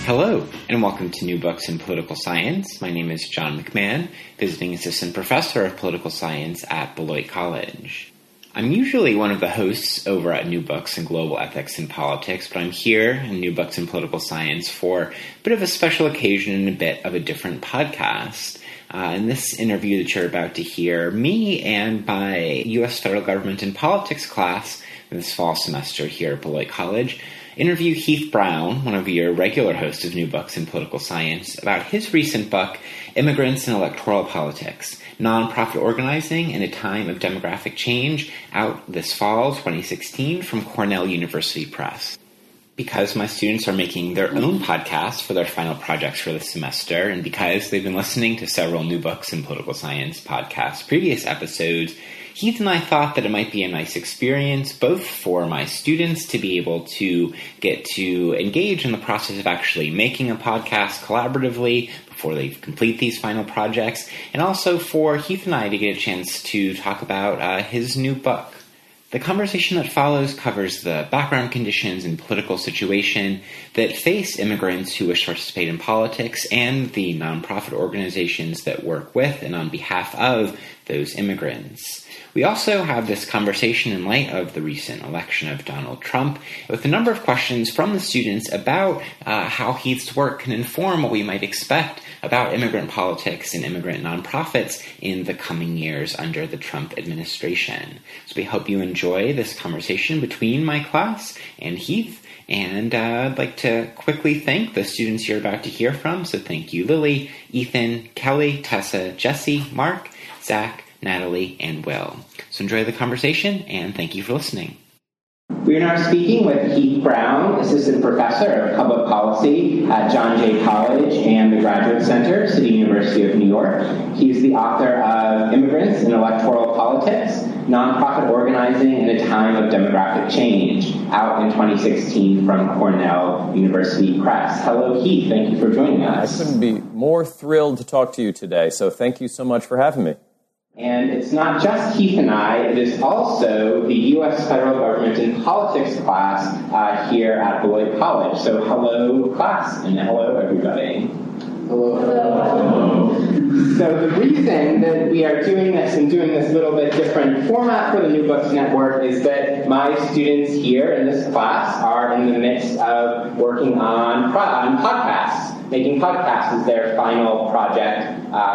Hello, and welcome to New Books in Political Science. My name is John McMahon, visiting assistant professor of political science at Beloit College. I'm usually one of the hosts over at New Books in Global Ethics and Politics, but I'm here in New Books in Political Science for a bit of a special occasion and a bit of a different podcast. In this interview that you're about to hear, me and my U.S. federal government and politics class this fall semester here at Beloit College interview Heath Brown, one of your regular hosts of New Books in Political Science, about his recent book, Immigrants and Electoral Politics, Nonprofit Organizing in a Time of Demographic Change, out this fall, 2016, from Cornell University Press. Because my students are making their own podcasts for their final projects for this semester, and because they've been listening to several New Books in Political Science podcasts previous episodes, Heath and I thought that it might be a nice experience, both for my students to be able to get to engage in the process of actually making a podcast collaboratively before they complete these final projects, and also for Heath and I to get a chance to talk about his new book. The conversation that follows covers the background conditions and political situation that face immigrants who wish to participate in politics and the nonprofit organizations that work with and on behalf of those immigrants. We also have this conversation in light of the recent election of Donald Trump with a number of questions from the students about how Heath's work can inform what we might expect about immigrant politics and immigrant nonprofits in the coming years under the Trump administration. So we hope you enjoy this conversation between my class and Heath. And I'd like to quickly thank the students you're about to hear from. So thank you, Lily, Ethan, Kelly, Tessa, Jesse, Mark, Zach, Natalie, and Will. So enjoy the conversation, and thank you for listening. We are now speaking with Heath Brown, Assistant Professor of Public Policy at John Jay College and the Graduate Center, City University of New York. He is the author of Immigrants and Electoral Politics, Nonprofit Organizing in a Time of Demographic Change, out in 2016 from Cornell University Press. Hello, Heath. Thank you for joining us. I couldn't be more thrilled to talk to you today, so thank you so much for having me. And it's not just Heath and I, it is also the U.S. federal government and politics class here at Beloit College. So hello, class, and hello, everybody. Hello. Hello. So the reason that we are doing this and doing this little bit different format for the New Books Network is that my students here in this class are in the midst of working on podcasts. Making podcasts is their final project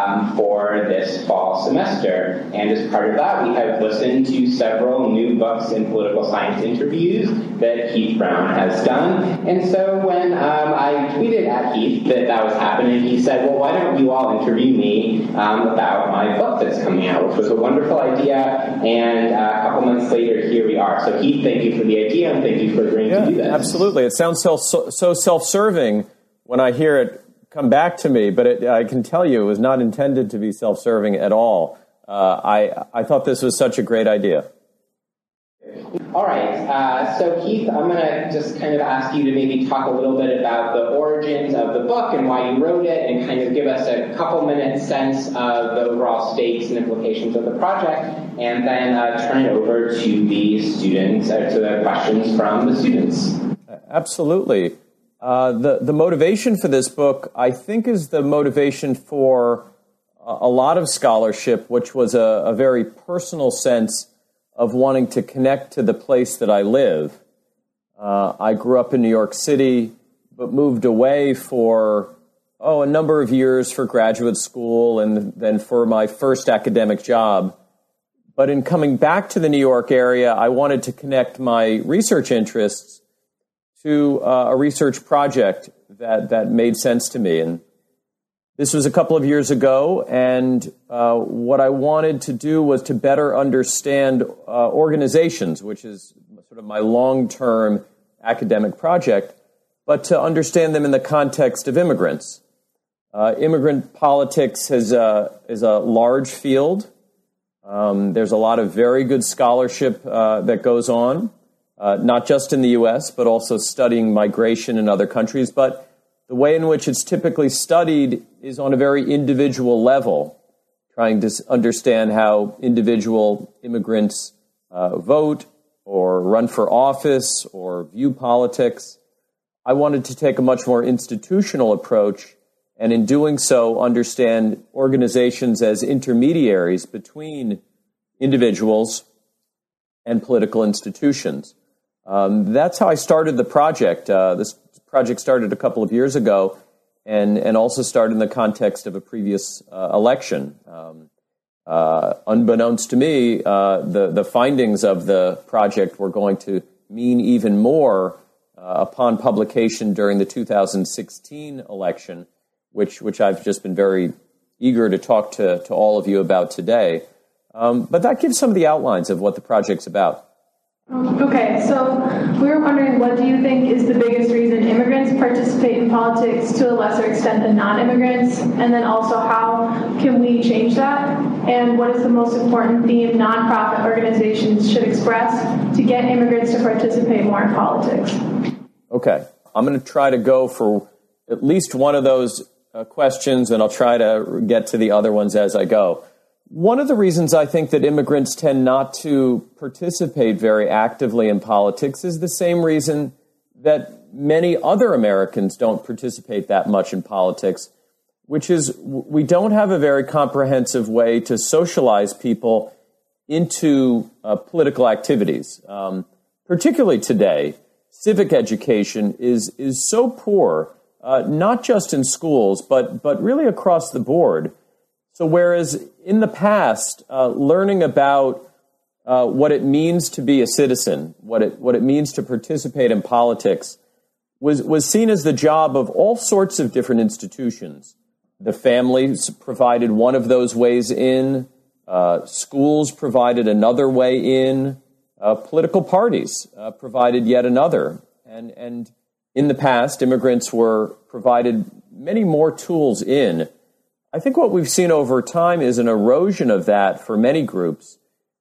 for this fall semester. And as part of that, we have listened to several New Books in Political Science interviews that Heath Brown has done. And so when I tweeted at Heath that was happening, he said, well, why don't you all interview me about my book that's coming out, which was a wonderful idea. And a couple months later, here we are. So Heath, thank you for the idea, and thank you for agreeing to do this. Absolutely. It sounds so self-serving when I hear it come back to me, but I can tell you it was not intended to be self-serving at all. I thought this was such a great idea. All right. So Heath, I'm going to just kind of ask you to maybe talk a little bit about the origins of the book and why you wrote it, and kind of give us a couple minutes sense of the overall stakes and implications of the project, and then turn it over to the students, to the questions from the students. Absolutely. The motivation for this book, I think, is the motivation for a lot of scholarship, which was a very personal sense of wanting to connect to the place that I live. I grew up in New York City, but moved away for a number of years for graduate school and then for my first academic job. But in coming back to the New York area, I wanted to connect my research interests to a research project that made sense to me. And this was a couple of years ago, and what I wanted to do was to better understand organizations, which is sort of my long-term academic project, but to understand them in the context of immigrants. Immigrant politics is a large field. There's a lot of very good scholarship that goes on. Not just in the U.S., but also studying migration in other countries. But the way in which it's typically studied is on a very individual level, trying to understand how individual immigrants vote or run for office or view politics. I wanted to take a much more institutional approach, and in doing so, understand organizations as intermediaries between individuals and political institutions. That's how I started the project. This project started a couple of years ago, and also started in the context of a previous election. Unbeknownst to me, the findings of the project were going to mean even more upon publication during the 2016 election, which I've just been very eager to talk to all of you about today. But that gives some of the outlines of what the project's about. Okay, so we were wondering, what do you think is the biggest reason immigrants participate in politics to a lesser extent than non-immigrants? And then also, how can we change that? And what is the most important theme nonprofit organizations should express to get immigrants to participate more in politics? Okay, I'm going to try to go for at least one of those questions, and I'll try to get to the other ones as I go. One of the reasons I think that immigrants tend not to participate very actively in politics is the same reason that many other Americans don't participate that much in politics, which is we don't have a very comprehensive way to socialize people into political activities. Particularly today, civic education is so poor, not just in schools, but really across the board. So whereas in the past, learning about what it means to be a citizen, what it means to participate in politics, was seen as the job of all sorts of different institutions. The families provided one of those ways in. Schools provided another way in. Political parties provided yet another. And in the past, immigrants were provided many more tools in. I think what we've seen over time is an erosion of that for many groups,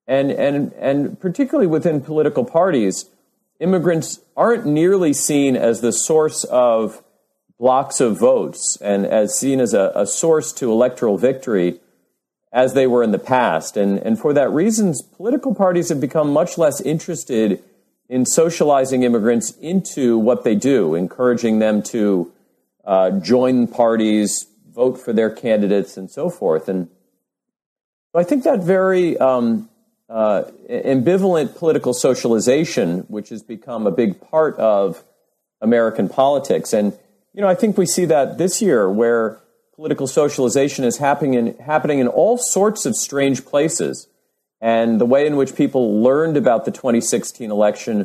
and particularly within political parties, immigrants aren't nearly seen as the source of blocks of votes and as seen as a source to electoral victory as they were in the past. And for that reason, political parties have become much less interested in socializing immigrants into what they do, encouraging them to join parties, vote for their candidates, and so forth. And I think that very ambivalent political socialization, which has become a big part of American politics. And, I think we see that this year where political socialization is happening in all sorts of strange places. And the way in which people learned about the 2016 election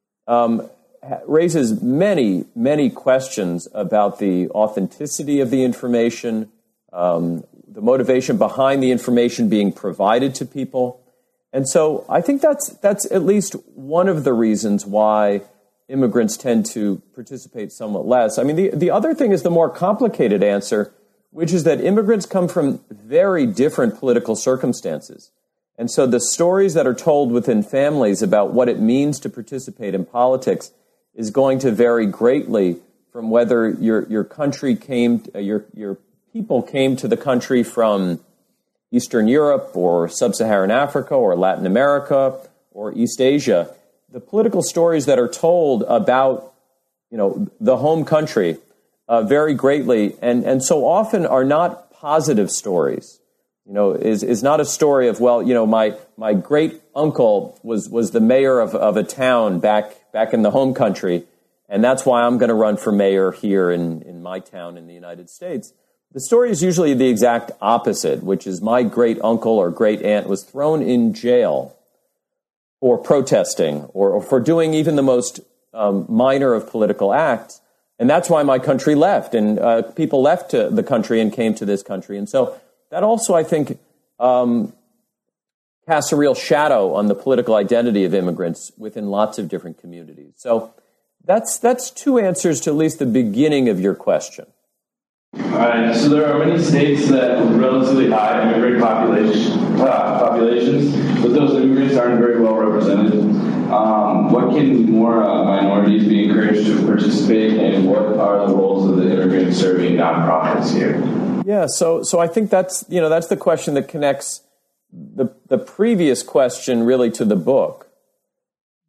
raises many, many questions about the authenticity of the information, the motivation behind the information being provided to people. And so I think that's at least one of the reasons why immigrants tend to participate somewhat less. I mean, the other thing is the more complicated answer, which is that immigrants come from very different political circumstances. And so the stories that are told within families about what it means to participate in politics is going to vary greatly from whether your country your people came to the country from Eastern Europe or Sub-Saharan Africa or Latin America or East Asia. The political stories that are told about, the home country vary greatly and so often are not positive stories. Is not a story of, my great uncle was the mayor of a town back in the home country, and that's why I'm going to run for mayor here in my town in the United States. The story is usually the exact opposite, which is my great uncle or great aunt was thrown in jail for protesting or for doing even the most minor of political acts, and that's why my country left, and people left the country and came to this country. And so that also, I think, casts a real shadow on the political identity of immigrants within lots of different communities. So that's two answers to at least the beginning of your question. All right, so there are many states that with relatively high immigrant populations, but those immigrants aren't very well represented. What can more minorities be encouraged to participate, and what are the roles of the immigrant serving nonprofits here? Yeah, so I think that's the question that connects the previous question really to the book.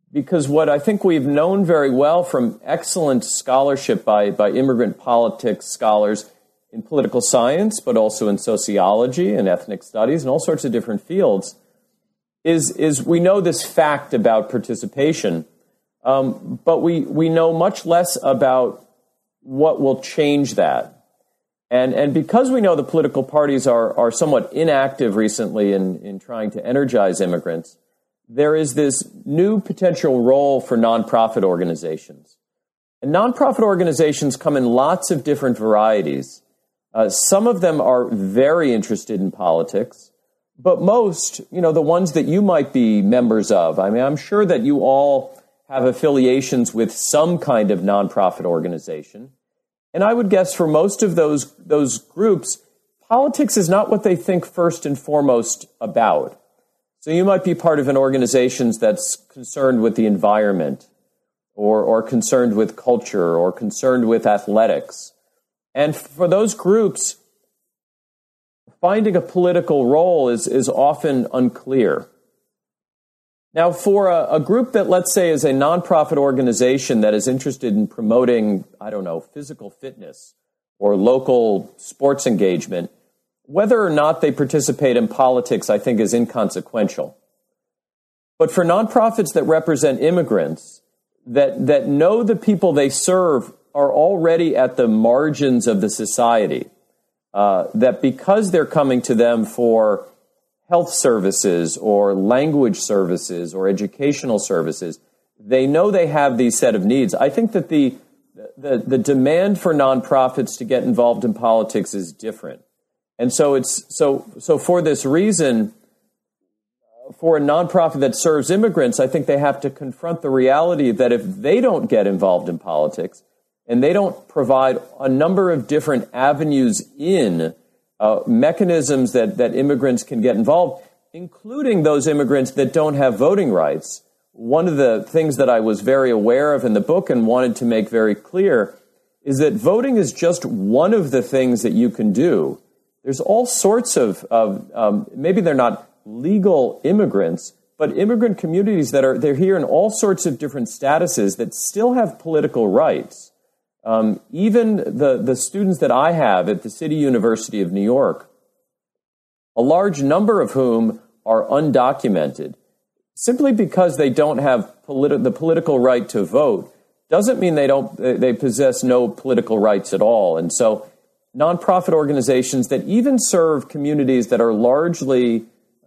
because what I think we've known very well from excellent scholarship by immigrant politics scholars in political science, but also in sociology and ethnic studies and all sorts of different fields, is we know this fact about participation, but we know much less about what will change that. And because we know the political parties are somewhat inactive recently in trying to energize immigrants, there is this new potential role for nonprofit organizations. And nonprofit organizations come in lots of different varieties. Some of them are very interested in politics, but most, the ones that you might be members of, I mean, I'm sure that you all have affiliations with some kind of nonprofit organization. And I would guess for most of those groups, politics is not what they think first and foremost about. So you might be part of an organization that's concerned with the environment, or concerned with culture, or concerned with athletics. And for those groups, finding a political role is often unclear. Now, for a group that, let's say, is a nonprofit organization that is interested in promoting, physical fitness or local sports engagement, whether or not they participate in politics, I think, is inconsequential. But for nonprofits that represent immigrants, that know the people they serve are already at the margins of the society, that because they're coming to them for health services or language services or educational services, they know they have these set of needs. I think that the demand for nonprofits to get involved in politics is different. And so so for this reason, for a nonprofit that serves immigrants, I think they have to confront the reality that if they don't get involved in politics and they don't provide a number of different avenues in mechanisms that immigrants can get involved, including those immigrants that don't have voting rights. One of the things that I was very aware of in the book and wanted to make very clear is that voting is just one of the things that you can do. There's all sorts of maybe they're not legal immigrants, but immigrant communities they're here in all sorts of different statuses that still have political rights. Even the students that I have at the City University of New York, a large number of whom are undocumented, simply because they don't have the political right to vote, doesn't mean they possess no political rights at all. And so nonprofit organizations that even serve communities that are largely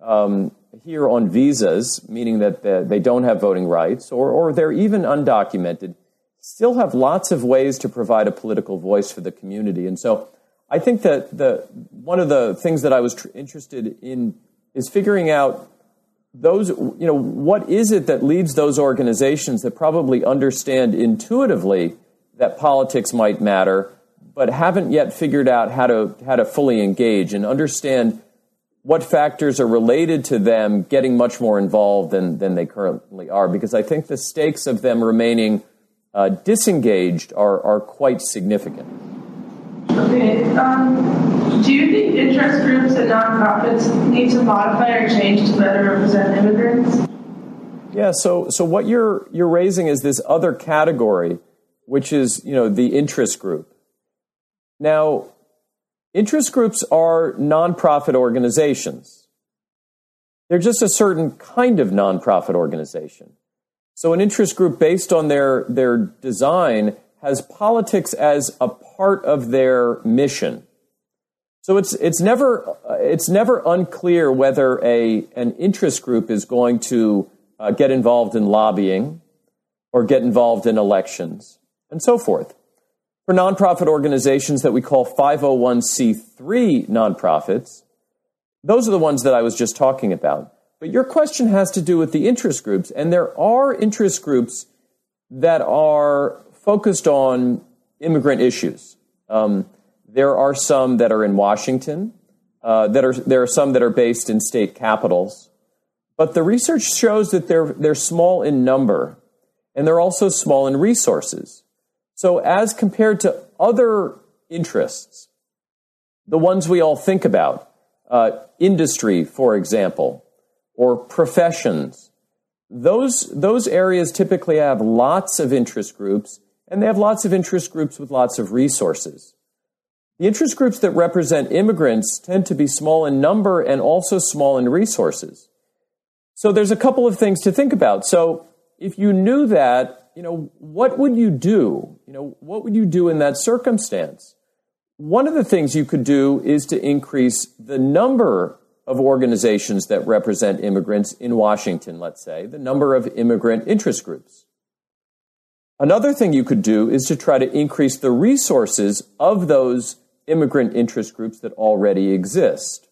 here on visas, meaning that they don't have voting rights, or they're even undocumented, still have lots of ways to provide a political voice for the community. And so I think that one of the things that I was interested in is figuring out those, what is it that leads those organizations that probably understand intuitively that politics might matter, but haven't yet figured out how to fully engage and understand what factors are related to them getting much more involved than they currently are. Because I think the stakes of them remaining disengaged are quite significant. Okay. Do you think interest groups and nonprofits need to modify or change to better represent immigrants? Yeah. So what you're raising is this other category, which is the interest group. Now, interest groups are nonprofit organizations. They're just a certain kind of nonprofit organization. So an interest group, based on their design, has politics as a part of their mission. So it's never unclear whether an interest group is going to get involved in lobbying or get involved in elections and so forth. For nonprofit organizations that we call 501c3 nonprofits, those are the ones that I was just talking about. But your question has to do with the interest groups, and there are interest groups that are focused on immigrant issues. There are some that are in Washington. There are some that are based in state capitals. But the research shows that they're small in number, and they're also small in resources. So as compared to other interests, the ones we all think about, industry, for example, or professions, those areas typically have lots of interest groups, and they have lots of interest groups with lots of resources. The interest groups that represent immigrants tend to be small in number and also small in resources. So there's a couple of things to think about. So if you knew that, what would you do? What would you do in that circumstance? One of the things you could do is to increase the number of organizations that represent immigrants in Washington, let's say, the number of immigrant interest groups. Another thing you could do is to try to increase the resources of those immigrant interest groups that already exist.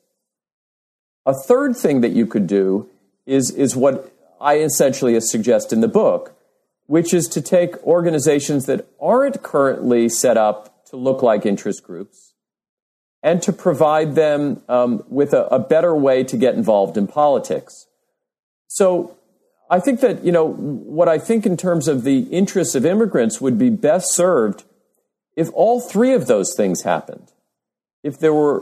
A third thing that you could do is what I essentially suggest in the book, which is to take organizations that aren't currently set up to look like interest groups and to provide them with a better way to get involved in politics. So I think that, what I think in terms of the interests of immigrants would be best served if all three of those things happened. If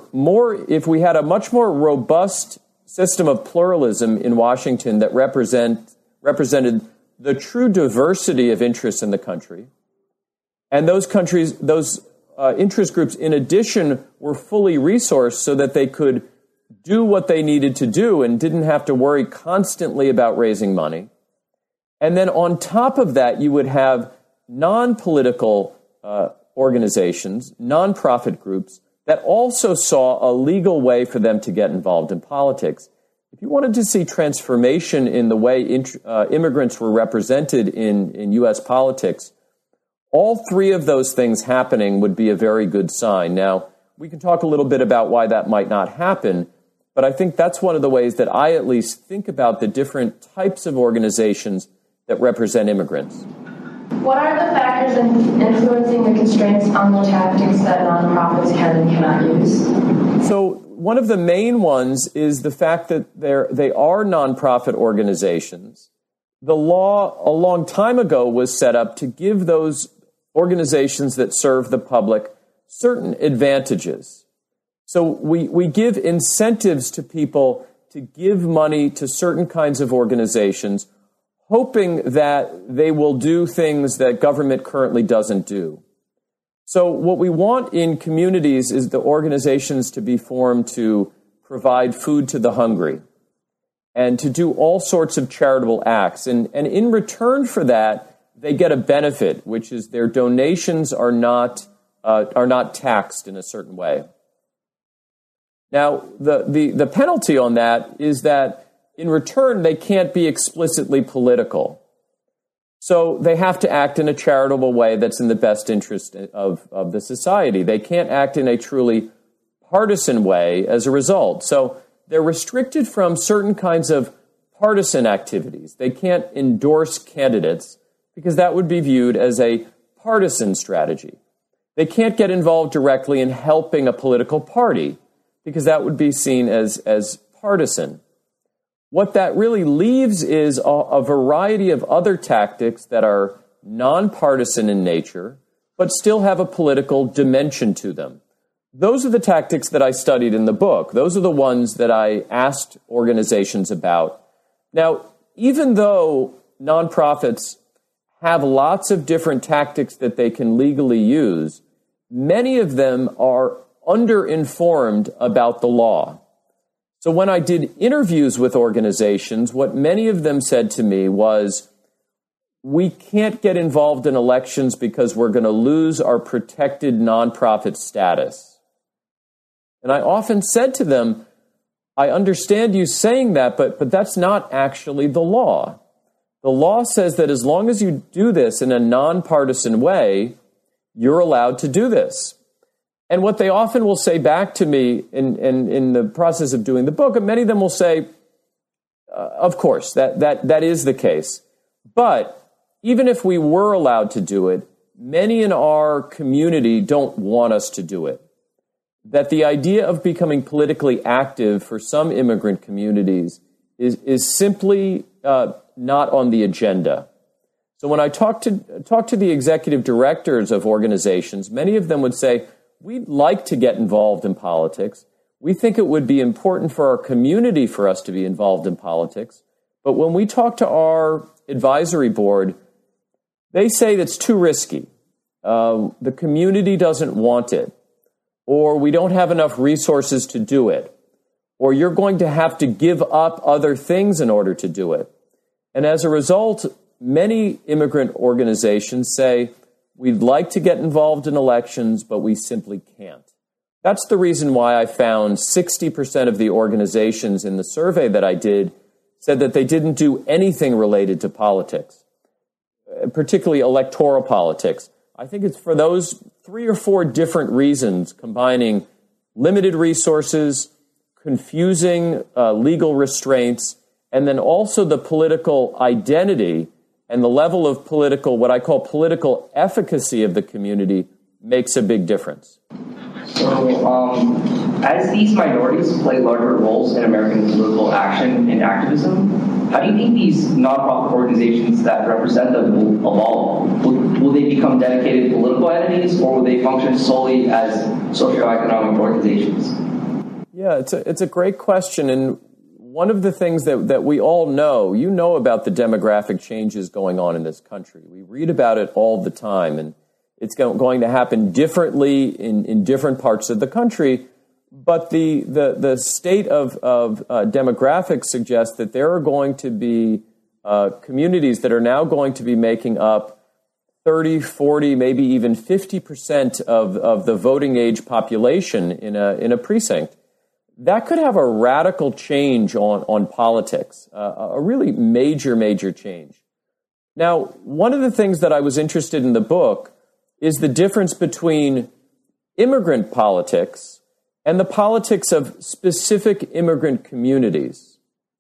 we had a much more robust system of pluralism in Washington that represented the true diversity of interests in the country, and those interest groups, in addition, were fully resourced so that they could do what they needed to do and didn't have to worry constantly about raising money. And then on top of that, you would have non-political organizations, nonprofit groups, that also saw a legal way for them to get involved in politics. If you wanted to see transformation in the way immigrants were represented in U.S. politics, all three of those things happening would be a very good sign. Now, we can talk a little bit about why that might not happen, but I think that's one of the ways that I at least think about the different types of organizations that represent immigrants. What are the factors influencing the constraints on the tactics that nonprofits can and cannot use? So one of the main ones is the fact that they are nonprofit organizations. The law a long time ago was set up to give those organizations that serve the public certain advantages. So we give incentives to people to give money to certain kinds of organizations, hoping that they will do things that government currently doesn't do. So what we want in communities is the organizations to be formed to provide food to the hungry and to do all sorts of charitable acts. And in return for that, they get a benefit, which is their donations are not taxed in a certain way. Now, the penalty on that is that in return, they can't be explicitly political. So they have to act in a charitable way that's in the best interest of the society. They can't act in a truly partisan way as a result. So they're restricted from certain kinds of partisan activities. They can't endorse candidates because that would be viewed as a partisan strategy. They can't get involved directly in helping a political party because that would be seen as partisan. What that really leaves is a variety of other tactics that are nonpartisan in nature, but still have a political dimension to them. Those are the tactics that I studied in the book. Those are the ones that I asked organizations about. Now, even though nonprofits have lots of different tactics that they can legally use, many of them are underinformed about the law. So when I did interviews with organizations, what many of them said to me was, we can't get involved in elections because we're going to lose our protected nonprofit status. And I often said to them, I understand you saying that, but that's not actually the law. The law says that as long as you do this in a nonpartisan way, you're allowed to do this. And what they often will say back to me in the process of doing the book, and many of them will say, of course, that is the case. But even if we were allowed to do it, many in our community don't want us to do it. That the idea of becoming politically active for some immigrant communities is simply not on the agenda. So when I talk to the executive directors of organizations, many of them would say, we'd like to get involved in politics. We think it would be important for our community for us to be involved in politics, But when we talk to our advisory board, they say that's too risky. The community doesn't want it, or we don't have enough resources to do it, or you're going to have to give up other things in order to do it. And as a result, many immigrant organizations say, we'd like to get involved in elections, but we simply can't. That's the reason why I found 60% of the organizations in the survey that I did said that they didn't do anything related to politics, particularly electoral politics. I think it's for those 3 or 4 different reasons, combining limited resources, confusing legal restraints, and then also the political identity and the level of political, what I call political efficacy of the community, makes a big difference. So, as these minorities play larger roles in American political action and activism, how do you think these nonprofit organizations that represent them will evolve? Will they become dedicated political entities, or will they function solely as socioeconomic organizations? Yeah, it's a great question, and one of the things that we all know, you know about the demographic changes going on in this country. We read about it all the time, and it's going to happen differently in different parts of the country. But the state of demographics suggests that there are going to be communities that are now going to be making up 30, 40, maybe even 50% of the voting age population in a precinct. That could have a radical change on politics, a really major change. Now, one of the things that I was interested in the book is the difference between immigrant politics and the politics of specific immigrant communities.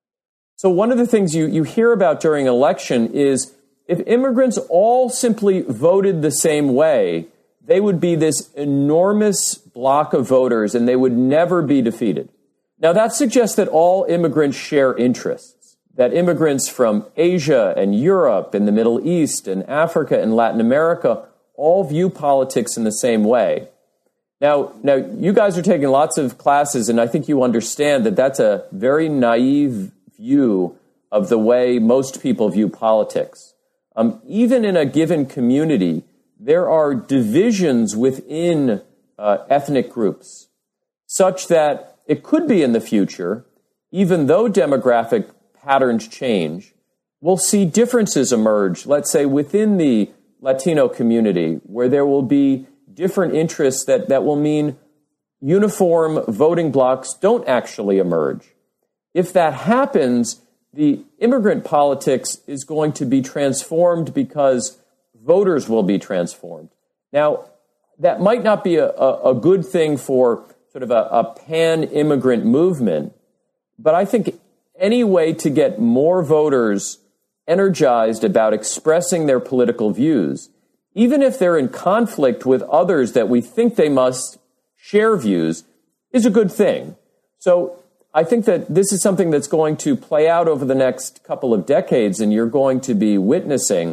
So one of the things you hear about during an election is if immigrants all simply voted the same way, they would be this enormous block of voters and they would never be defeated. Now that suggests that all immigrants share interests, that immigrants from Asia and Europe and the Middle East and Africa and Latin America all view politics in the same way. Now, you guys are taking lots of classes, and I think you understand that that's a very naive view of the way most people view politics. Even in a given community, there are divisions within ethnic groups, such that it could be in the future, even though demographic patterns change, we'll see differences emerge, let's say, within the Latino community, where there will be different interests that will mean uniform voting blocks don't actually emerge. If that happens, the immigrant politics is going to be transformed because voters will be transformed. Now, that might not be a good thing for sort of a pan-immigrant movement, but I think any way to get more voters energized about expressing their political views, even if they're in conflict with others that we think they must share views, is a good thing. So I think that this is something that's going to play out over the next couple of decades, and you're going to be witnessing.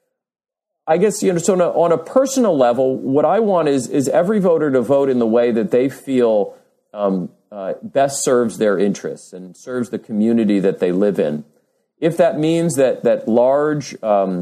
I guess, so on a personal level, what I want is every voter to vote in the way that they feel best serves their interests and serves the community that they live in. If that means that large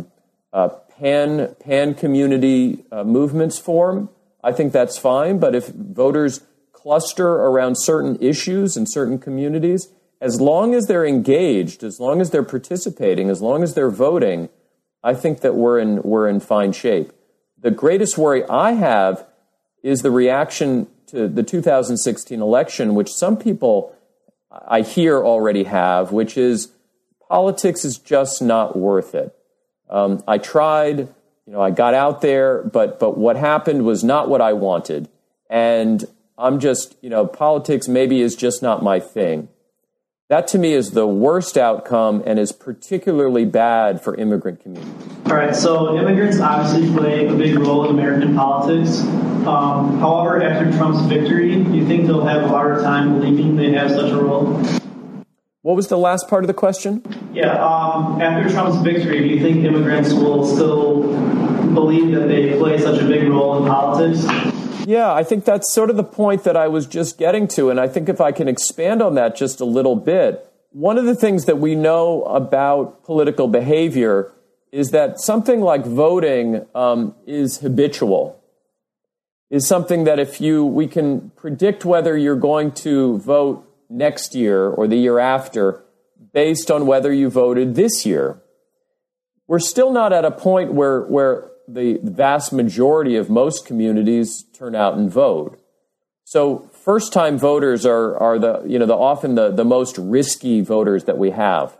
pan-community movements form, I think that's fine. But if voters cluster around certain issues in certain communities, as long as they're engaged, as long as they're participating, as long as they're voting, I think that we're in fine shape. The greatest worry I have is the reaction to the 2016 election, which some people I hear already have, which is politics is just not worth it. I tried, I got out there, but what happened was not what I wanted. And I'm just, politics maybe is just not my thing. That to me is the worst outcome and is particularly bad for immigrant communities. All right, so immigrants obviously play a big role in American politics. However, after Trump's victory, do you think they'll have a harder time believing they have such a role? What was the last part of the question? Yeah, after Trump's victory, do you think immigrants will still believe that they play such a big role in politics? Yeah, I think that's sort of the point that I was just getting to, and I think if I can expand on that just a little bit, one of the things that we know about political behavior is that something like voting is habitual, is something that we can predict whether you're going to vote next year or the year after based on whether you voted this year. We're still not at a point where the vast majority of most communities turn out and vote. So first-time voters are often the most risky voters that we have.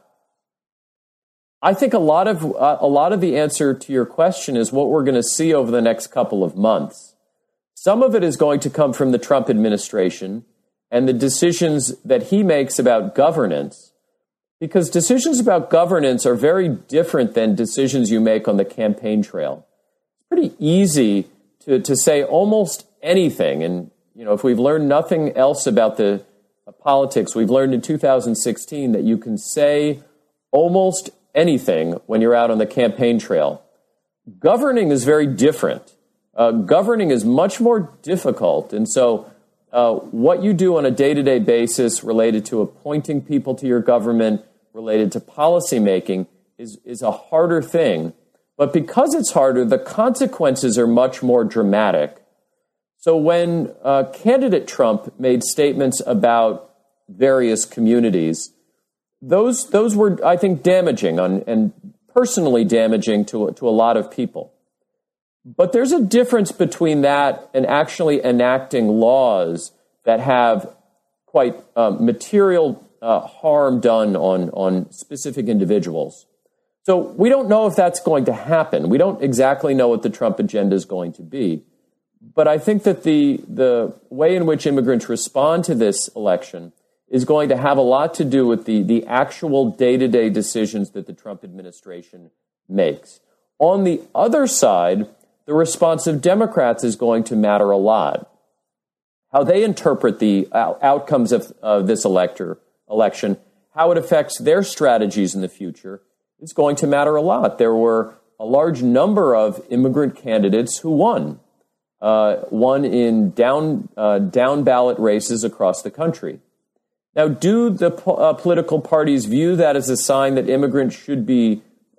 I think a lot of the answer to your question is what we're going to see over the next couple of months. Some of it is going to come from the Trump administration and the decisions that he makes about governance, because decisions about governance are very different than decisions you make on the campaign trail. It's pretty easy to say almost anything, and if we've learned nothing else about the politics, we've learned in 2016 that you can say almost anything when you're out on the campaign trail. Governing is very different. Governing is much more difficult. And so what you do on a day-to-day basis related to appointing people to your government, related to policy making, is a harder thing. But because it's harder, the consequences are much more dramatic. So when candidate Trump made statements about various communities, those were, I think, damaging and personally damaging to a lot of people. But there's a difference between that and actually enacting laws that have quite material harm done on specific individuals. So we don't know if that's going to happen. We don't exactly know what the Trump agenda is going to be. But I think that the way in which immigrants respond to this election is going to have a lot to do with the actual day-to-day decisions that the Trump administration makes. On the other side, the response of Democrats is going to matter a lot. How they interpret the outcomes of this election, how it affects their strategies in the future, is going to matter a lot. There were a large number of immigrant candidates who won in down ballot races across the country. Now, do the political parties view that as a sign that immigrants should be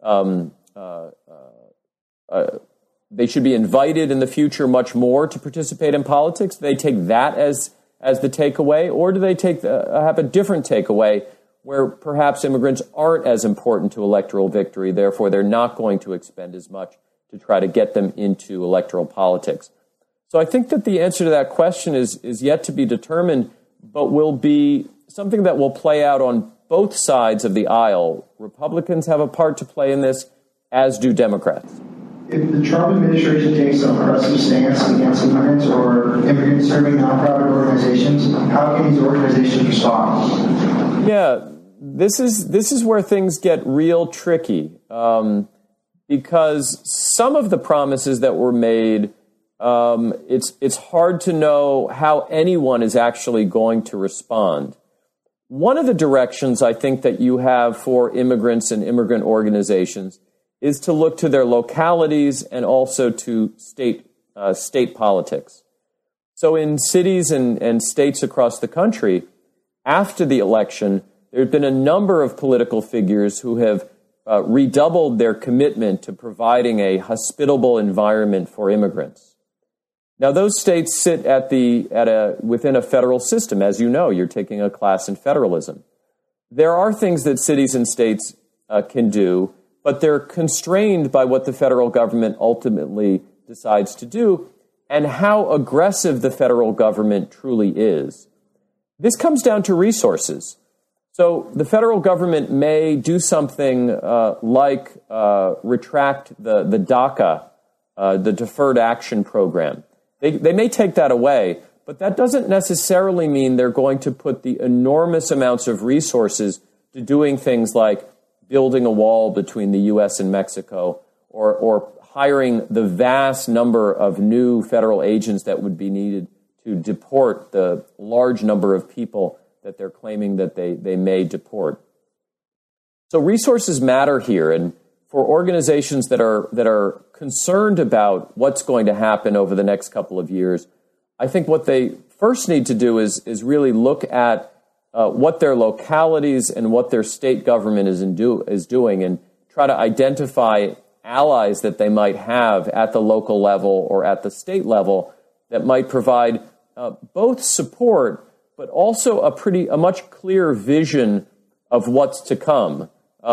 they should be invited in the future much more to participate in politics? Do they take that as the takeaway, or do they have a different takeaway where perhaps immigrants aren't as important to electoral victory, therefore they're not going to expend as much to try to get them into electoral politics? So I think that the answer to that question is yet to be determined, but will be something that will play out on both sides of the aisle. Republicans have a part to play in this, as do Democrats. If the Trump administration takes a progressive stance against immigrants or immigrants serving nonprofit organizations, how can these organizations respond? Yeah, this is where things get real tricky, because some of the promises that were made, it's hard to know how anyone is actually going to respond. One of the directions I think that you have for immigrants and immigrant organizations is to look to their localities and also to state politics. So in cities and states across the country, after the election, there have been a number of political figures who have redoubled their commitment to providing a hospitable environment for immigrants. Now, those states sit within a federal system. As you know, you're taking a class in federalism. There are things that cities and states can do, but they're constrained by what the federal government ultimately decides to do and how aggressive the federal government truly is. This comes down to resources. So the federal government may do something like retract the DACA, the Deferred Action Program. They may take that away, but that doesn't necessarily mean they're going to put the enormous amounts of resources to doing things like building a wall between the U.S. and Mexico, or hiring the vast number of new federal agents that would be needed to deport the large number of people that they're claiming that they may deport. So resources matter here, and for organizations that are concerned about what's going to happen over the next couple of years, I think what they first need to do is really look at what their localities and what their state government is doing, and try to identify allies that they might have at the local level or at the state level that might provide both support, but also a much clearer vision of what's to come.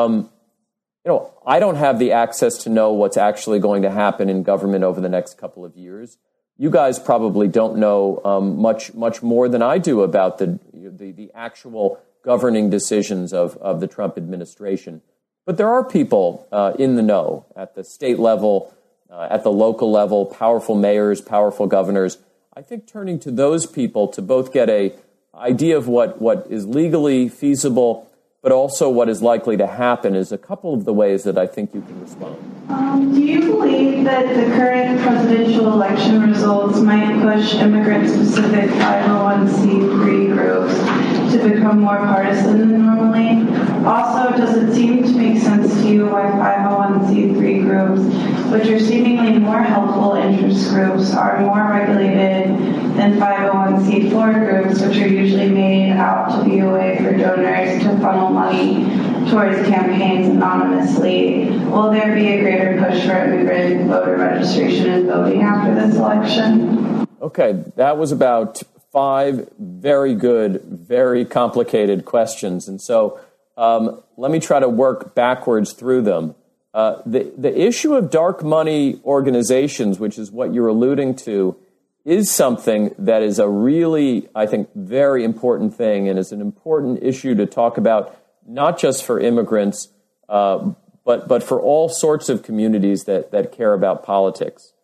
I don't have the access to know what's actually going to happen in government over the next couple of years. You guys probably don't know much more than I do about the actual governing decisions of the Trump administration. But there are people in the know at the state level, at the local level, powerful mayors, powerful governors. I think turning to those people to both get an idea of what is legally feasible, but also what is likely to happen is a couple of the ways that I think you can respond. Do you believe that the current presidential election results might push immigrant-specific 501c3 groups to become more partisan than normally? Also, does it seem to make sense to you why 501c3 groups, which are seemingly more helpful interest groups, are more regulated than 501c4 groups, which are usually made out to be a way for donors to funnel money towards campaigns anonymously? Will there be a greater push for immigrant voter registration and voting after this election? Okay, that was about 5 very good, very complicated questions. And so let me try to work backwards through them. The issue of dark money organizations, which is what you're alluding to, is something that is a really, I think, very important thing, and is an important issue to talk about, not just for immigrants, but for all sorts of communities that care about politics.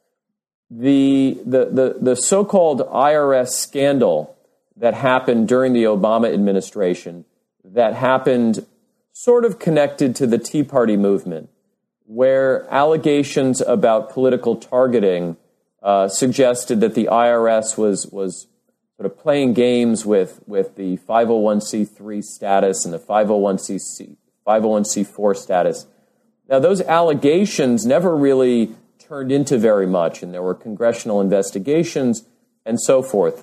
The so-called IRS scandal that happened during the Obama administration, that happened sort of connected to the Tea Party movement, where allegations about political targeting suggested that the IRS was sort of playing games with the 501c3 status and the 501c4 status. Now, those allegations never really turned into very much, and there were congressional investigations and so forth.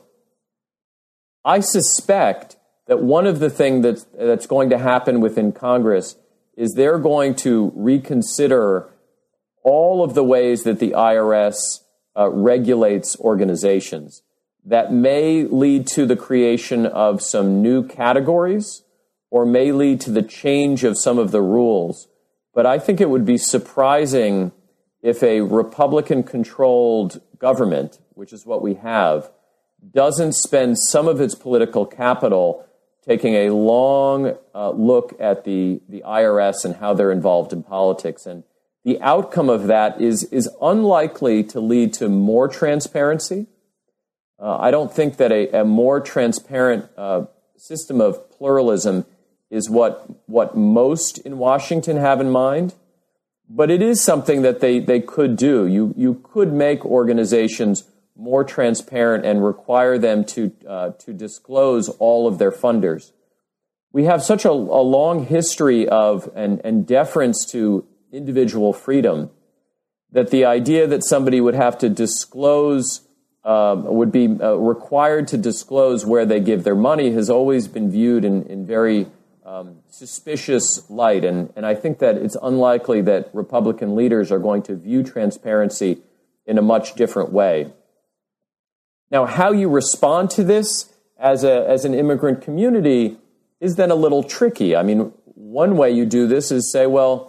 I suspect that one of the things that's going to happen within Congress is they're going to reconsider all of the ways that the IRS regulates organizations. That may lead to the creation of some new categories or may lead to the change of some of the rules. But I think it would be surprising if a Republican-controlled government, which is what we have, doesn't spend some of its political capital taking a long look at the IRS and how they're involved in politics. And the outcome of that is unlikely to lead to more transparency. I don't think that a more transparent system of pluralism is what most in Washington have in mind, but it is something that they could do. You could make organizations more transparent and require them to disclose all of their funders. We have such a long history of and deference to individual freedom that the idea that somebody would have to disclose would be required to disclose where they give their money has always been viewed in very suspicious light. And I think that it's unlikely that Republican leaders are going to view transparency in a much different way. Now, how you respond to this as an immigrant community is then a little tricky. I mean, one way you do this is say, well,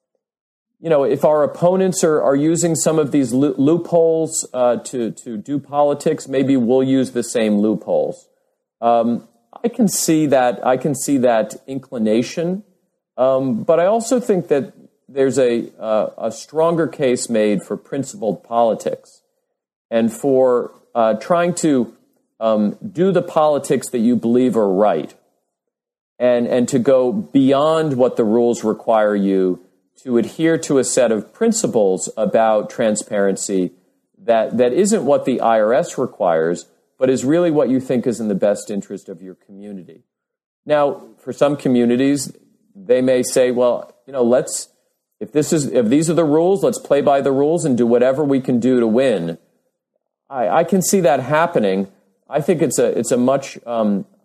if our opponents are using some of these loopholes to do politics, maybe we'll use the same loopholes. I can see that inclination, but I also think that there's a stronger case made for principled politics and for trying to do the politics that you believe are right, and to go beyond what the rules require you to adhere to a set of principles about transparency that isn't what the IRS requires, but is really what you think is in the best interest of your community. Now, for some communities, they may say, well, if these are the rules, let's play by the rules and do whatever we can do to win. I can see that happening. I think it's a much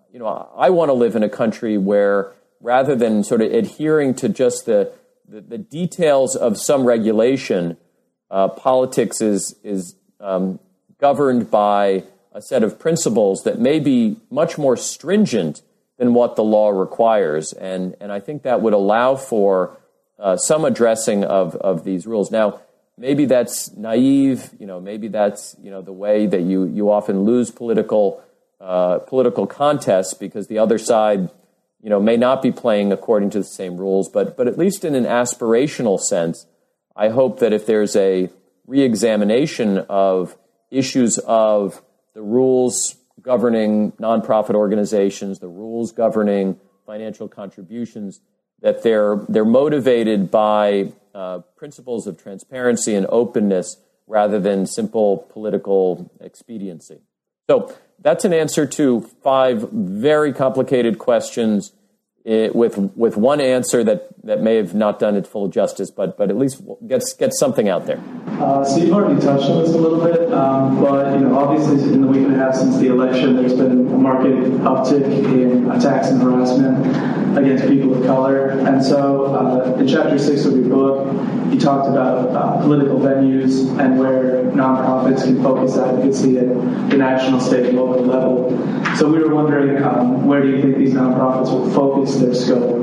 I want to live in a country where, rather than sort of adhering to just the details of some regulation, politics is governed by a set of principles that may be much more stringent than what the law requires. And I think that would allow for some addressing of these rules. Now, maybe that's naive, maybe that's, the way that you often lose political contests because the other side, may not be playing according to the same rules. But at least in an aspirational sense, I hope that if there's a reexamination of issues of the rules governing nonprofit organizations, the rules governing financial contributions, that they're motivated by principles of transparency and openness rather than simple political expediency. So that's an answer to 5 very complicated questions with one answer that may have not done it full justice, but at least gets something out there. So you've already touched on this a little bit, but obviously in the week and a half since the election, there's been a marked uptick in attacks and harassment against people of color. And so in Chapter 6 of your book, you talked about political venues and where nonprofits can focus advocacy at the national, state, and local level. So we were wondering, where do you think these nonprofits will focus their scope?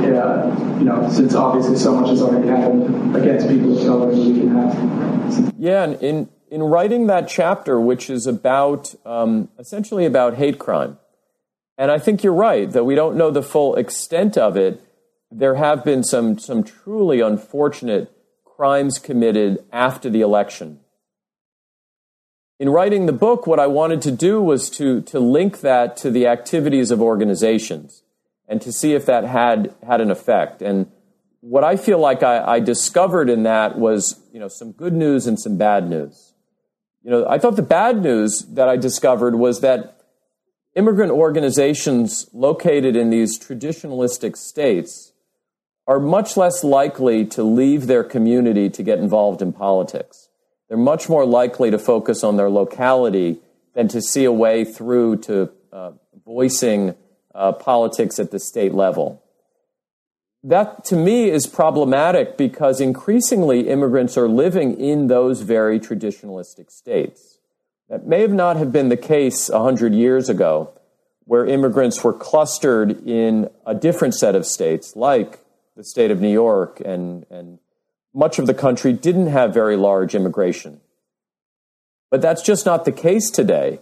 Since obviously so much has already happened against people of color in the week and a half. Yeah, and in writing that chapter, which is about essentially about hate crime, and I think you're right that we don't know the full extent of it. There have been some truly unfortunate crimes committed after the election. In writing the book, what I wanted to do was to link that to the activities of organizations and to see if that had an effect. And what I feel like I discovered in that was, some good news and some bad news. I thought the bad news that I discovered was that immigrant organizations located in these traditionalistic states are much less likely to leave their community to get involved in politics. They're much more likely to focus on their locality than to see a way through to voicing politics at the state level. That, to me, is problematic because increasingly immigrants are living in those very traditionalistic states. That may not have been the case 100 years ago, where immigrants were clustered in a different set of states, like the state of New York, and much of the country didn't have very large immigration. But that's just not the case today.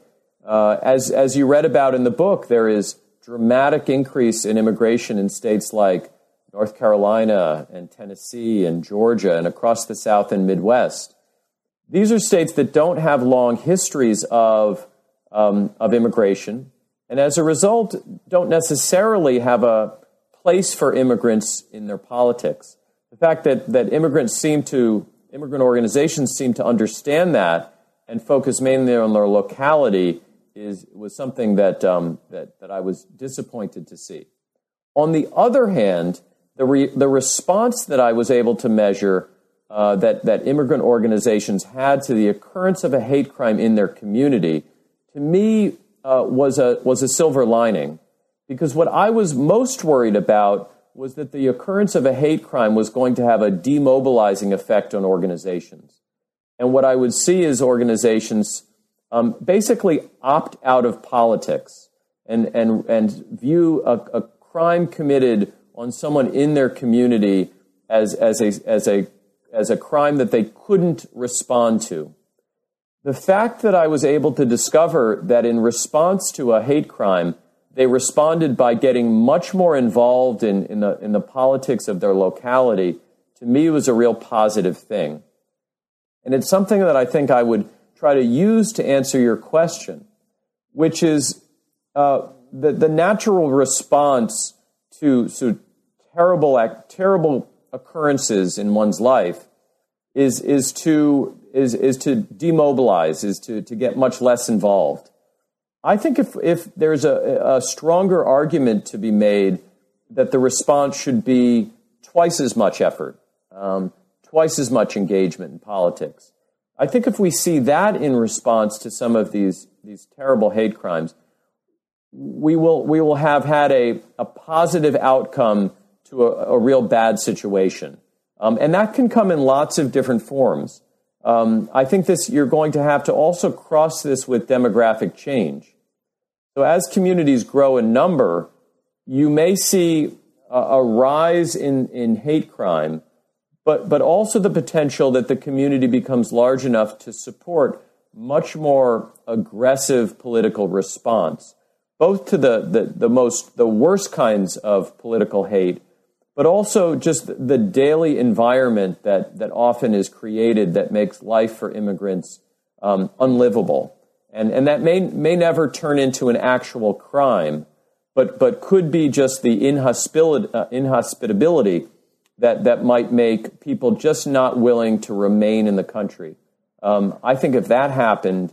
As you read about in the book, there is dramatic increase in immigration in states like North Carolina and Tennessee and Georgia and across the South and Midwest. These are states that don't have long histories of immigration, and as a result, don't necessarily have a place for immigrants in their politics. The fact that immigrant organizations seem to understand that and focus mainly on their locality was something that I was disappointed to see. On the other hand, the response that I was able to measure that immigrant organizations had to the occurrence of a hate crime in their community, to me, was a silver lining. Because what I was most worried about was that the occurrence of a hate crime was going to have a demobilizing effect on organizations. And what I would see is organizations basically opt out of politics and view a crime committed on someone in their community as a crime that they couldn't respond to. The fact that I was able to discover that in response to a hate crime, they responded by getting much more involved in the politics of their locality, to me was a real positive thing. And it's something that I think I would try to use to answer your question, which is the natural response to terrible occurrences in one's life is to demobilize, is to get much less involved. I think if there's a stronger argument to be made that the response should be twice as much effort, twice as much engagement in politics. I think if we see that in response to some of these terrible hate crimes, we will have had a positive outcome to a real bad situation. And that can come in lots of different forms. I think you're going to have to also cross this with demographic change. So as communities grow in number, you may see a rise in hate crime, but also the potential that the community becomes large enough to support much more aggressive political response, both to the worst kinds of political hate, but also just the daily environment that often is created that makes life for immigrants unlivable. And that may never turn into an actual crime, but could be just the inhospitability that might make people just not willing to remain in the country. I think if that happened,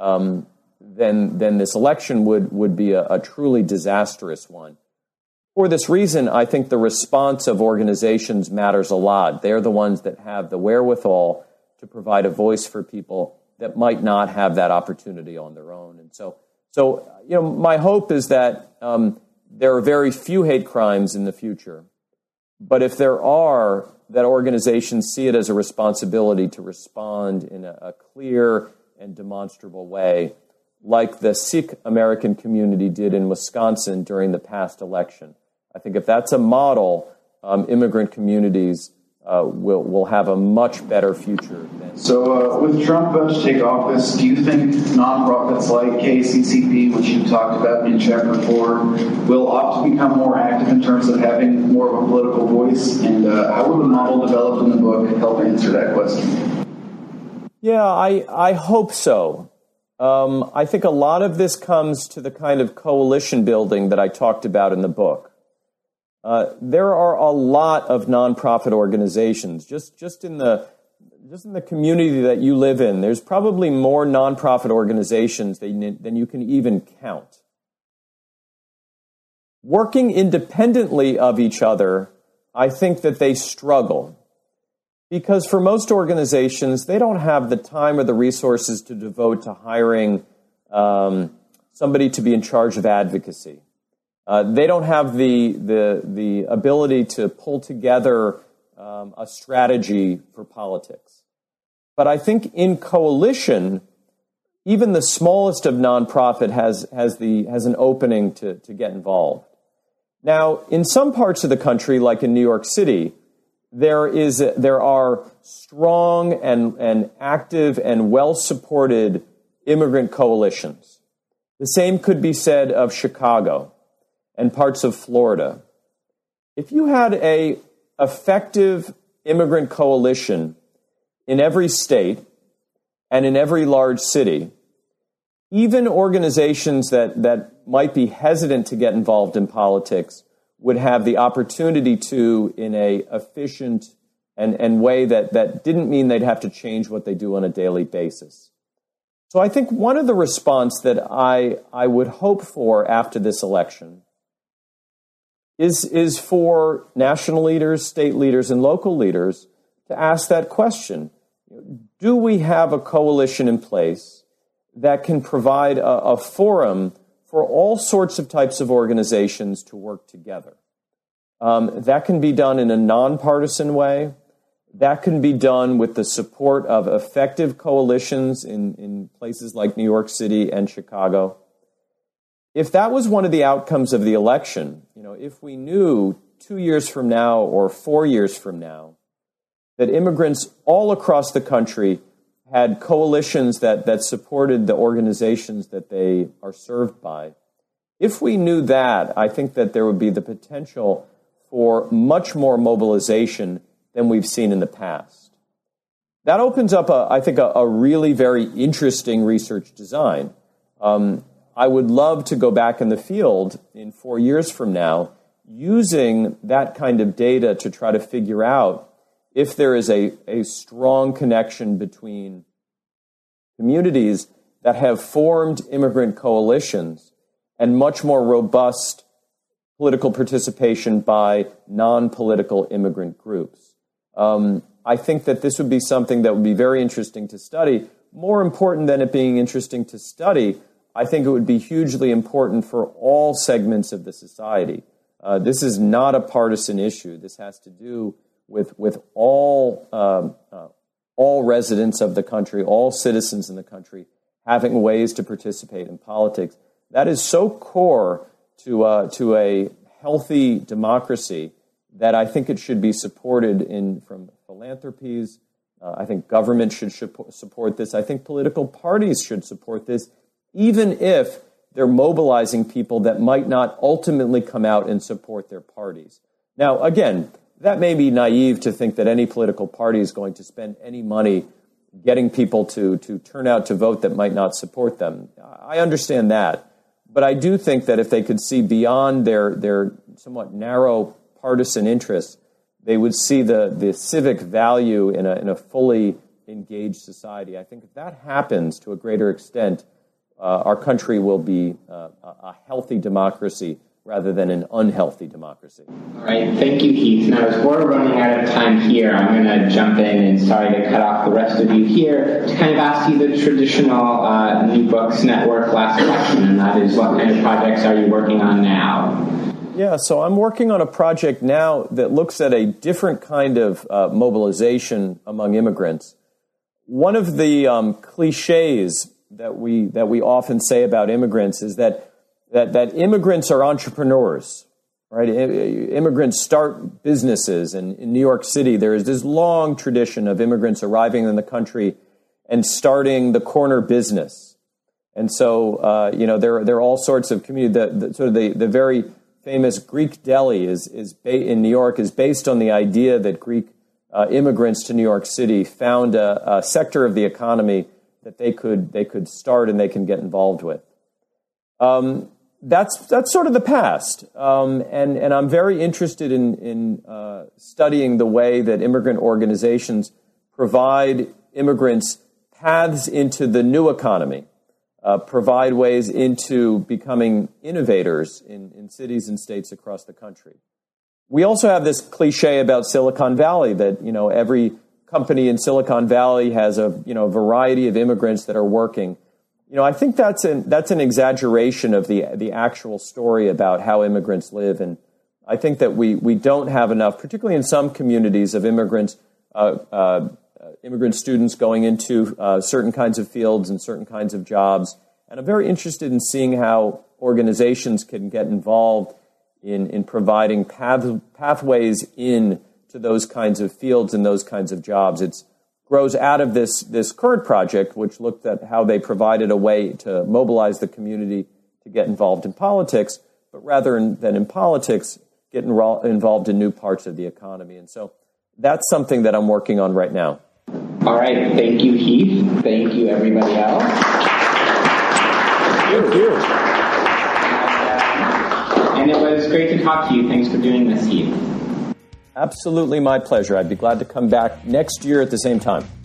then this election would be a truly disastrous one. For this reason, I think the response of organizations matters a lot. They're the ones that have the wherewithal to provide a voice for people that might not have that opportunity on their own. And so my hope is that there are very few hate crimes in the future. But if there are, that organizations see it as a responsibility to respond in a clear and demonstrable way, like the Sikh American community did in Wisconsin during the past election. I think if that's a model, immigrant communities will have a much better future. So with Trump about to take office, do you think nonprofits like KCCP, which you talked about in Chapter 4, will opt to become more active in terms of having more of a political voice? And how will the model developed in the book help answer that question? Yeah, I hope so. I think a lot of this comes to the kind of coalition building that I talked about in the book. There are a lot of nonprofit organizations. Just in the community that you live in, there's probably more nonprofit organizations than you can even count. Working independently of each other, I think that they struggle. Because for most organizations, they don't have the time or the resources to devote to hiring somebody to be in charge of advocacy. They don't have the ability to pull together a strategy for politics. But I think in coalition, even the smallest of nonprofit has an opening to get involved. Now, in some parts of the country, like in New York City, there are strong and active and well-supported immigrant coalitions. The same could be said of Chicago and parts of Florida. If you had an effective immigrant coalition in every state and in every large city, even organizations that might be hesitant to get involved in politics would have the opportunity to in a efficient and way that didn't mean they'd have to change what they do on a daily basis. So I think one of the response that I would hope for after this election is for national leaders, state leaders, and local leaders to ask that question. Do we have a coalition in place that can provide a forum for all sorts of types of organizations to work together? That can be done in a nonpartisan way. That can be done with the support of effective coalitions in places like New York City and Chicago. If that was one of the outcomes of the election, if we knew 2 years from now or 4 years from now that immigrants all across the country had coalitions that supported the organizations that they are served by, if we knew that, I think that there would be the potential for much more mobilization than we've seen in the past. That opens up, I think, a really very interesting research design. I would love to go back in the field in 4 years from now using that kind of data to try to figure out if there is a strong connection between communities that have formed immigrant coalitions and much more robust political participation by non-political immigrant groups. I think that this would be something that would be very interesting to study. More important than it being interesting to study, I think it would be hugely important for all segments of the society. This is not a partisan issue. This has to do with all residents of the country, all citizens in the country, having ways to participate in politics. That is so core to a healthy democracy that I think it should be supported from philanthropies. I think government should support this. I think political parties should support this, even if they're mobilizing people that might not ultimately come out and support their parties. Now, again, that may be naive to think that any political party is going to spend any money getting people to turn out to vote that might not support them. I understand that. But I do think that if they could see beyond their somewhat narrow partisan interests, they would see the civic value in a fully engaged society. I think if that happens to a greater extent, our country will be a healthy democracy rather than an unhealthy democracy. All right, thank you, Heath. Now, as we're running out of time here, I'm going to jump in and sorry to cut off the rest of you here to kind of ask you the traditional New Books Network last question, and that is, what kind of projects are you working on now? Yeah, so I'm working on a project now that looks at a different kind of mobilization among immigrants. One of the cliches that we often say about immigrants is that immigrants are entrepreneurs, right? Immigrants start businesses, and in New York City there is this long tradition of immigrants arriving in the country and starting the corner business. And so there are all sorts of community. The very famous Greek deli in New York is based on the idea that Greek immigrants to New York City found a sector of the economy that they could start and they can get involved with. That's sort of the past, and I'm very interested in studying the way that immigrant organizations provide immigrants paths into the new economy, provide ways into becoming innovators in cities and states across the country. We also have this cliche about Silicon Valley that every company in Silicon Valley has a variety of immigrants that are working. I think that's an exaggeration of the actual story about how immigrants live, and I think that we don't have enough, particularly in some communities, of immigrant students going into certain kinds of fields and certain kinds of jobs. And I'm very interested in seeing how organizations can get involved in providing pathways in to those kinds of fields and those kinds of jobs. It grows out of this current project, which looked at how they provided a way to mobilize the community to get involved in politics, but rather than in politics, get involved in new parts of the economy. And so that's something that I'm working on right now. All right. Thank you, Heath. Thank you, everybody else. Thank you. And it was great to talk to you. Thanks for doing this, Heath. Absolutely my pleasure. I'd be glad to come back next year at the same time.